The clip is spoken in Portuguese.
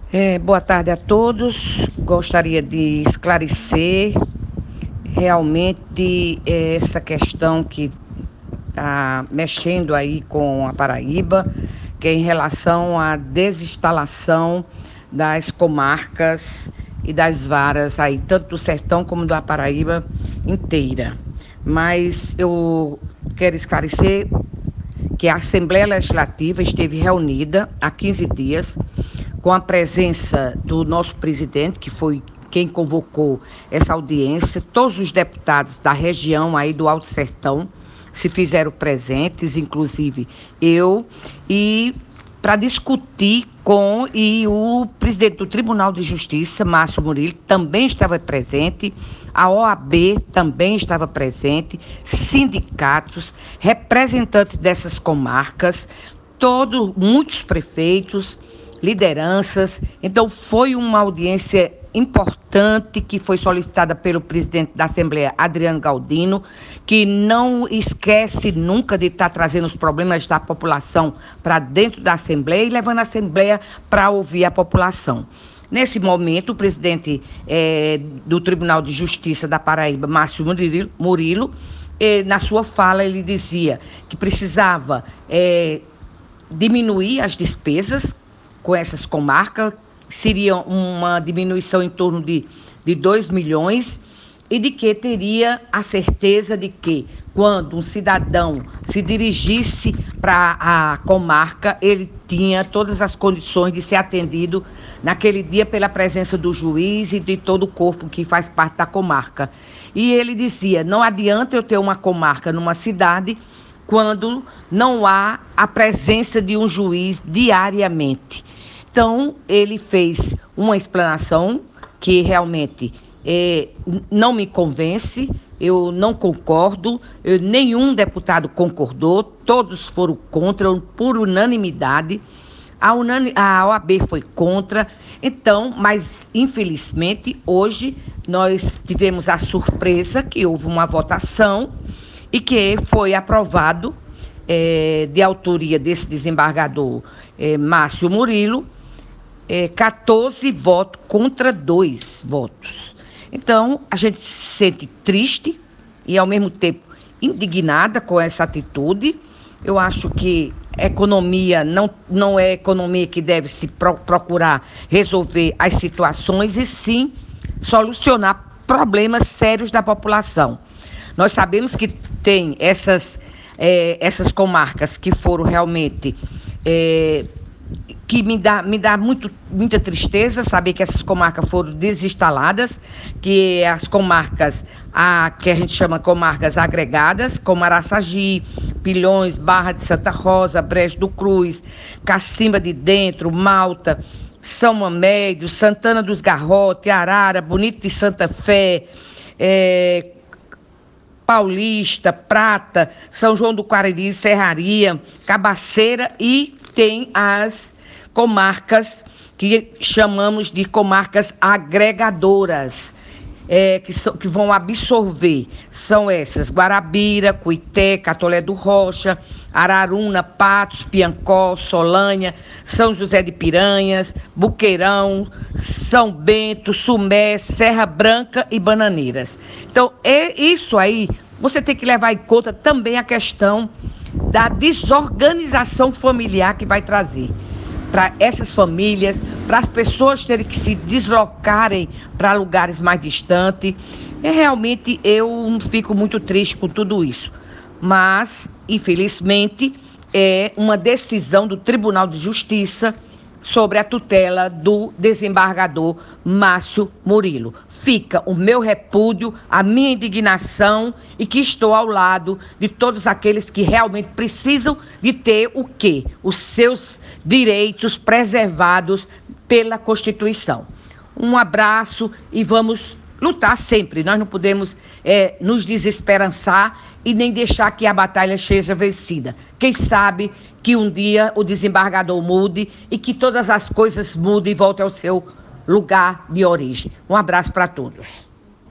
Boa tarde a todos. Gostaria de esclarecer realmente essa questão que está mexendo aí com a Paraíba, que é em relação à desinstalação das comarcas e das varas aí, tanto do sertão como da Paraíba inteira. Mas eu quero esclarecer que a Assembleia Legislativa esteve reunida há 15 dias, com a presença do nosso presidente, que foi quem convocou essa audiência. Todos os deputados da região aí do Alto Sertão se fizeram presentes, inclusive eu, e para discutir e o presidente do Tribunal de Justiça, Márcio Murilo, também estava presente, a OAB também estava presente, sindicatos, representantes dessas comarcas, muitos prefeitos, lideranças. Então foi uma audiência importante que foi solicitada pelo presidente da Assembleia, Adriano Galdino, que não esquece nunca de estar trazendo os problemas da população para dentro da Assembleia e levando a Assembleia para ouvir a população. Nesse momento, o presidente do Tribunal de Justiça da Paraíba, Márcio Murilo, na sua fala, ele dizia que precisava diminuir as despesas com essas comarcas, seria uma diminuição em torno de 2 milhões, e de que teria a certeza de que, quando um cidadão se dirigisse para a comarca, ele tinha todas as condições de ser atendido naquele dia pela presença do juiz e de todo o corpo que faz parte da comarca. E ele dizia, não adianta eu ter uma comarca numa cidade quando não há a presença de um juiz diariamente. Então, ele fez uma explanação que realmente não me convence, eu não concordo, nenhum deputado concordou, todos foram contra, por unanimidade. A OAB foi contra. Então, mas infelizmente, hoje nós tivemos a surpresa que houve uma votação e que foi aprovado, de autoria desse desembargador Márcio Murilo, 14 votos contra 2 votos. Então, a gente se sente triste e, ao mesmo tempo, indignada com essa atitude. Eu acho que economia não é economia que deve se procurar resolver as situações, e sim solucionar problemas sérios da população. Nós sabemos que tem essas comarcas que foram realmente que me dá muita tristeza saber que essas comarcas foram desinstaladas, que as comarcas, que a gente chama comarcas agregadas, como Araçagi, Pilhões, Barra de Santa Rosa, Brejo do Cruz, Cacimba de Dentro, Malta, São Mamédio, Santana dos Garrotes, Arara, Bonito de Santa Fé, Paulista, Prata, São João do Cariri, Serraria, Cabaceira, e tem as comarcas que chamamos de comarcas agregadoras, que vão absorver. São essas: Guarabira, Cuité, Catolé do Rocha, Araruna, Patos, Piancó, Solânia, São José de Piranhas, Buqueirão, São Bento, Sumé, Serra Branca e Bananeiras. Então, isso aí, você tem que levar em conta também a questão da desorganização familiar que vai trazer para essas famílias, para as pessoas terem que se deslocarem para lugares mais distantes. Realmente eu fico muito triste com tudo isso. Mas, infelizmente, é uma decisão do Tribunal de Justiça sobre a tutela do desembargador Márcio Murilo. Fica o meu repúdio, a minha indignação, e que estou ao lado de todos aqueles que realmente precisam de ter o quê? Os seus direitos preservados pela Constituição. Um abraço e vamos lutar sempre. Nós não podemos nos desesperançar e nem deixar que a batalha seja vencida. Quem sabe que um dia o desembargador mude e que todas as coisas mudem e voltem ao seu lugar de origem. Um abraço para todos.